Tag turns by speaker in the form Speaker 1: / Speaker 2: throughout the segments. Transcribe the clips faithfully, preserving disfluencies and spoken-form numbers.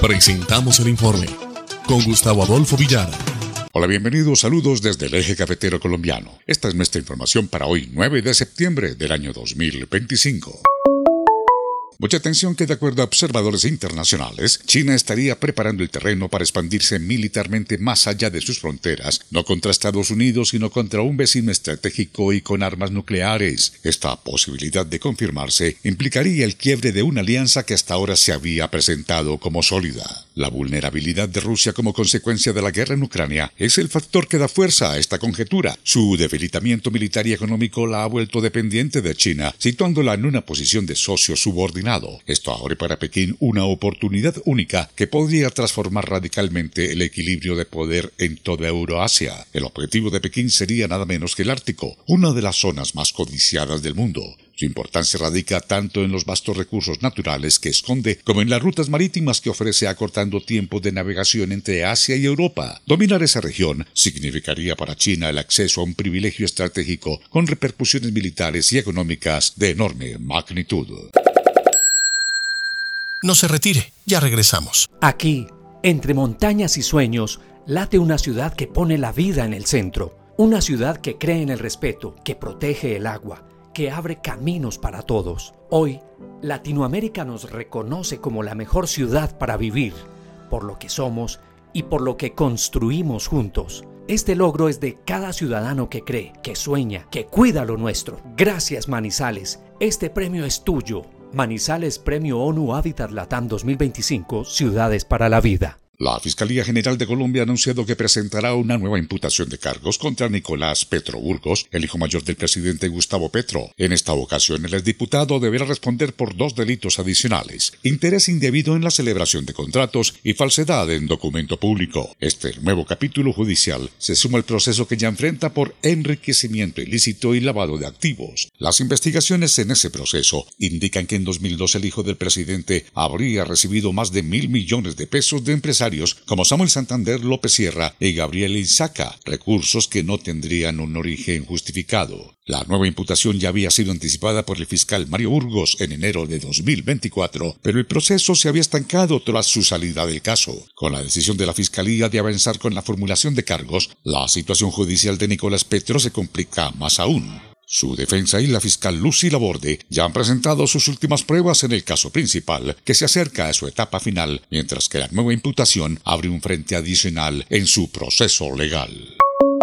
Speaker 1: Presentamos el informe con Gustavo Adolfo Villara.
Speaker 2: Hola, bienvenidos, saludos desde el eje cafetero colombiano. Esta es nuestra información para hoy, nueve de septiembre del año dos mil veinticinco. Mucha atención que de acuerdo a observadores internacionales, China estaría preparando el terreno para expandirse militarmente más allá de sus fronteras, no contra Estados Unidos, sino contra un vecino estratégico y con armas nucleares. Esta posibilidad de confirmarse implicaría el quiebre de una alianza que hasta ahora se había presentado como sólida. La vulnerabilidad de Rusia como consecuencia de la guerra en Ucrania es el factor que da fuerza a esta conjetura. Su debilitamiento militar y económico la ha vuelto dependiente de China, situándola en una posición de socio subordinado. Esto abre para Pekín una oportunidad única que podría transformar radicalmente el equilibrio de poder en toda Euroasia. El objetivo de Pekín sería nada menos que el Ártico, una de las zonas más codiciadas del mundo. Su importancia radica tanto en los vastos recursos naturales que esconde como en las rutas marítimas que ofrece acortando tiempos de navegación entre Asia y Europa. Dominar esa región significaría para China el acceso a un privilegio estratégico con repercusiones militares y económicas de enorme magnitud.
Speaker 1: No se retire, ya regresamos.
Speaker 3: Aquí, entre montañas y sueños, late una ciudad que pone la vida en el centro. Una ciudad que cree en el respeto, que protege el agua, que abre caminos para todos. Hoy, Latinoamérica nos reconoce como la mejor ciudad para vivir, por lo que somos y por lo que construimos juntos. Este logro es de cada ciudadano que cree, que sueña, que cuida lo nuestro. Gracias, Manizales. Este premio es tuyo. Manizales Premio ONU Hábitat Latam dos mil veinticinco, Ciudades para la Vida.
Speaker 2: La Fiscalía General de Colombia ha anunciado que presentará una nueva imputación de cargos contra Nicolás Petro Burgos, el hijo mayor del presidente Gustavo Petro. En esta ocasión, el exdiputado deberá responder por dos delitos adicionales: interés indebido en la celebración de contratos y falsedad en documento público. Este nuevo capítulo judicial se suma al proceso que ya enfrenta por enriquecimiento ilícito y lavado de activos. Las investigaciones en ese proceso indican que en dos mil dos el hijo del presidente habría recibido más de mil millones de pesos de empresarios como Samuel Santander, López Sierra y Gabriel Insaca, recursos que no tendrían un origen justificado. La nueva imputación ya había sido anticipada por el fiscal Mario Burgos en enero de dos mil veinticuatro, pero el proceso se había estancado tras su salida del caso. Con la decisión de la Fiscalía de avanzar con la formulación de cargos, la situación judicial de Nicolás Petro se complica más aún. Su defensa y la fiscal Lucy Laborde ya han presentado sus últimas pruebas en el caso principal, que se acerca a su etapa final, mientras que la nueva imputación abre un frente adicional en su proceso legal.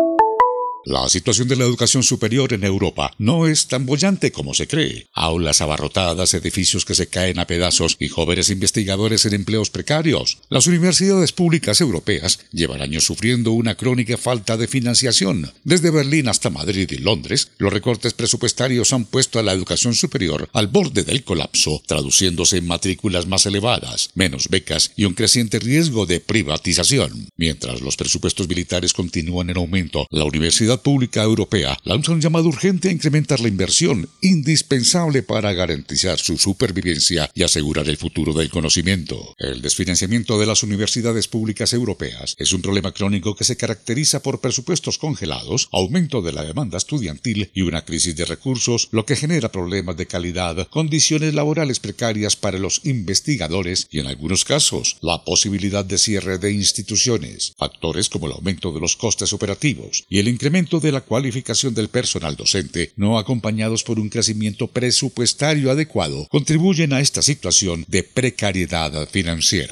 Speaker 2: La situación de la educación superior en Europa no es tan boyante como se cree. Aulas abarrotadas, edificios que se caen a pedazos y jóvenes investigadores en empleos precarios. Las universidades públicas europeas llevan años sufriendo una crónica falta de financiación. Desde Berlín hasta Madrid y Londres, los recortes presupuestarios han puesto a la educación superior al borde del colapso, traduciéndose en matrículas más elevadas, menos becas y un creciente riesgo de privatización. Mientras los presupuestos militares continúan en aumento, la Universidad Pública Europea lanza un llamado urgente a incrementar la inversión, indispensable para garantizar su supervivencia y asegurar el futuro del conocimiento. El desfinanciamiento de las universidades públicas europeas es un problema crónico que se caracteriza por presupuestos congelados, aumento de la demanda estudiantil y una crisis de recursos, lo que genera problemas de calidad, condiciones laborales precarias para los investigadores y, en algunos casos, la posibilidad de cierre de instituciones. Factores como el aumento de los costes operativos y el incremento de la cualificación del personal docente, no acompañados por un crecimiento presupuestario adecuado, contribuyen a esta situación de precariedad financiera.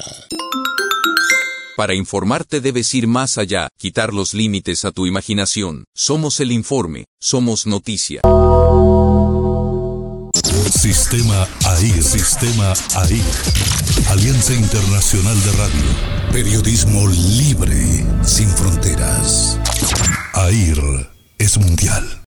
Speaker 4: Para informarte debes ir más allá, quitar los límites a tu imaginación. Somos el informe, somos noticia.
Speaker 5: Sistema A I R, Sistema A I R, Alianza Internacional de Radio, periodismo libre, sin fronteras. A I R es mundial.